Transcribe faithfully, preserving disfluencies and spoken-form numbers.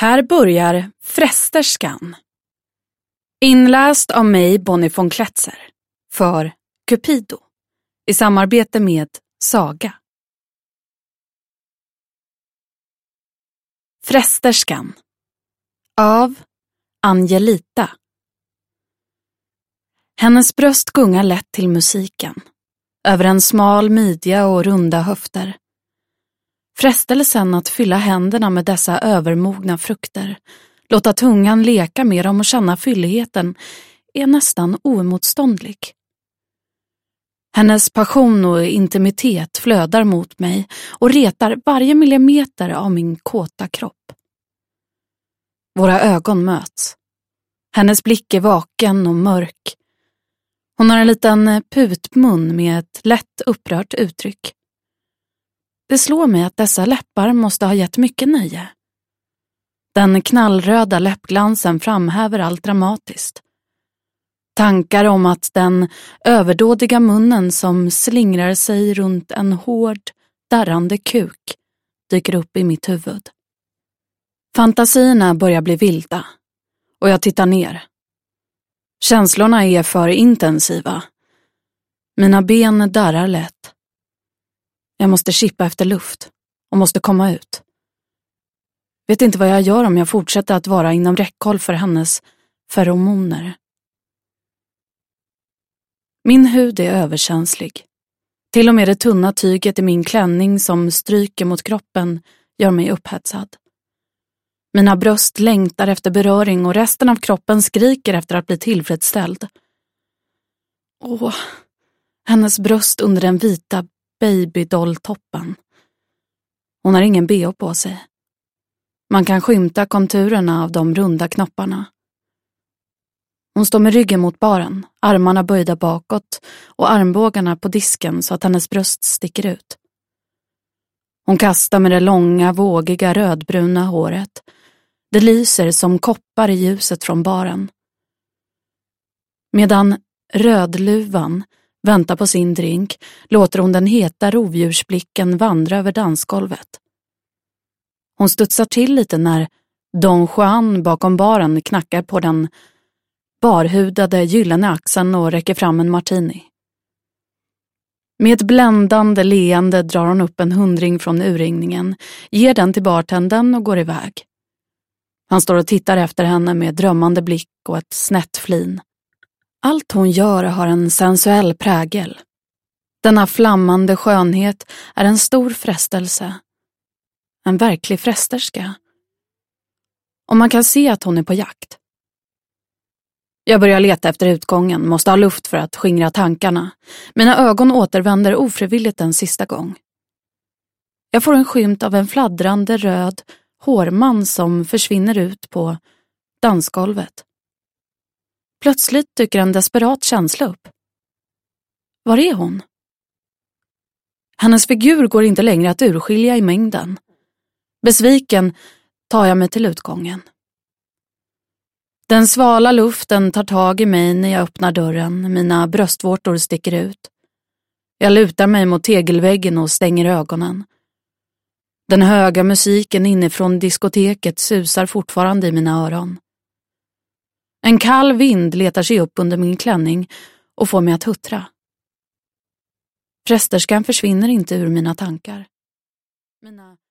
Här börjar Frästerskan. Inläst av mig, Bonnie von Kletzer, för Cupido i samarbete med Saga. Frästerskan av Angelita. Hennes bröst gungar lätt till musiken, över en smal midja och runda höfter. Frestelsen att fylla händerna med dessa övermogna frukter, låta tungan leka med dem och känna fylligheten, är nästan oemotståndlig. Hennes passion och intimitet flödar mot mig och retar varje millimeter av min kåta kropp. Våra ögon möts. Hennes blick är vaken och mörk. Hon har en liten putmun med ett lätt upprört uttryck. Det slår mig att dessa läppar måste ha gett mycket nöje. Den knallröda läppglansen framhäver allt dramatiskt. Tankar om att den överdådiga munnen som slingrar sig runt en hård, darrande kuk dyker upp i mitt huvud. Fantasierna börjar bli vilda och jag tittar ner. Känslorna är för intensiva. Mina ben darrar lätt. Jag måste kippa efter luft och måste komma ut. Vet inte vad jag gör om jag fortsätter att vara inom räckhåll för hennes feromoner. Min hud är överkänslig. Till och med det tunna tyget i min klänning som stryker mot kroppen gör mig upphetsad. Mina bröst längtar efter beröring och resten av kroppen skriker efter att bli tillfredsställd. Åh, hennes bröst under den vita babydolltoppen. Hon har ingen B H på sig. Man kan skymta konturerna av de runda knopparna. Hon står med ryggen mot baren, armarna böjda bakåt och armbågarna på disken så att hennes bröst sticker ut. Hon kastar med det långa, vågiga, rödbruna håret. Det lyser som koppar i ljuset från baren. Medan rödluvan väntar på sin drink låter hon den heta rovdjursblicken vandra över dansgolvet. Hon studsar till lite när Don Juan bakom baren knackar på den barhudade gyllene axeln och räcker fram en martini. Med ett bländande leende drar hon upp en hundring från urringningen, ger den till bartendern och går iväg. Han står och tittar efter henne med drömmande blick och ett snett flin. Allt hon gör har en sensuell prägel. Denna flammande skönhet är en stor frestelse. En verklig frästerska. Och man kan se att hon är på jakt. Jag börjar leta efter utgången, måste ha luft för att skingra tankarna. Mina ögon återvänder ofrivilligt en sista gång. Jag får en skymt av en fladdrande röd hårman som försvinner ut på dansgolvet. Plötsligt dyker en desperat känsla upp. Var är hon? Hennes figur går inte längre att urskilja i mängden. Besviken tar jag mig till utgången. Den svala luften tar tag i mig när jag öppnar dörren. Mina bröstvårtor sticker ut. Jag lutar mig mot tegelväggen och stänger ögonen. Den höga musiken inifrån diskoteket susar fortfarande i mina öron. En kall vind letar sig upp under min klänning och får mig att huttra. Frästerskan försvinner inte ur mina tankar. Mina